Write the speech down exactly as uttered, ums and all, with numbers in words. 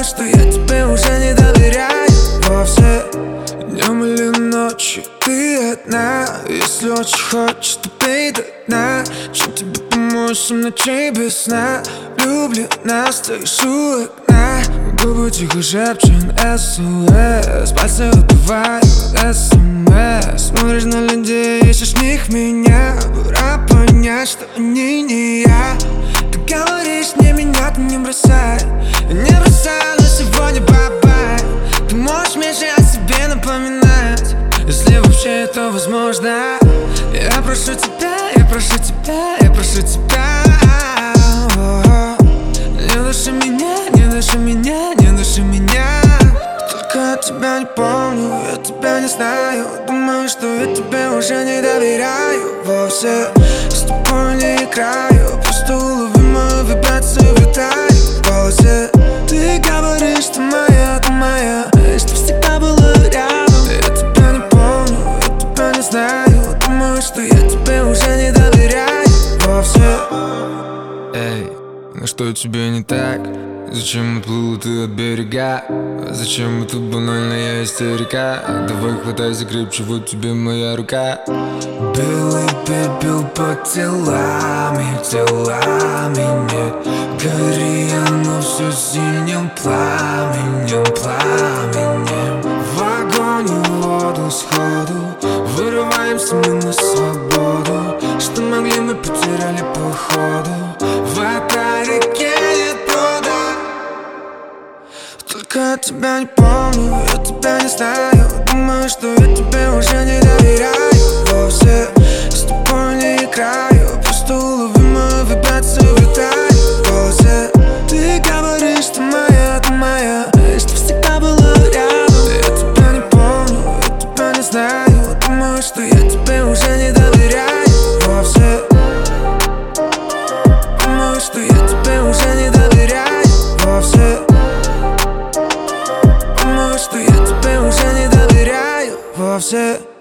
Думаю, что я тебе уже не доверяю вовсе. Днем или ночью ты одна. Если очень хочешь, то пей до дна. Чем тебе помочь, семь ночей без сна. Влюблена, стоишь у окна. Губы тихо шепчут эс о эс. Пальцы убивают эс эм эс. Смотришь на людей, ищешь в них меня. Пора понять, что они не я. Ты говоришь мне, меня ты не бросай. Не бросай, но сегодня бай-бай. Ты можешь меньше о себе напоминать, если вообще это возможно. Я прошу тебя, я прошу тебя, я прошу тебя. Не души меня, не души меня, не души меня. Только я тебя не помню, я тебя не знаю. Думаю, что я тебе уже не доверяю вовсе. С тобой не играю, просто улови мою вибрацию, витаю в голосе. Ты говоришь, ты моя, ты моя, и что всегда была рядом. Я тебя не помню, я тебя не знаю. Думаю, что я тебе уже не доверяю вовсе. Эй, ну что тебе не так? Зачем отплыл ты от берега? Зачем это банальная истерика? Давай хватайся крепче, вот тебе моя рука. Белый пепел под телами, телами нет. Гори оно все синим пламенем, пламенем. В огонь и воду сходу вырываемся мы на свободу. Что могли, мы потеряли по ходу. В этой реке нет брода. Только я тебя не помню, я тебя не знаю. Думаю, что я тебе уже не доверяю вовсе. С тобой не играю, просто улови мою вибрацию, витаю в голосе. Ты говоришь, ты моя, ты моя, и что всегда была рядом. Я тебя не помню, я тебя не знаю. Думаю, что я тебе уже не доверяю вовсе. Думаю, что я тебе уже не доверяю вовсе. Думаю, что я тебе уже не доверяю вовсе.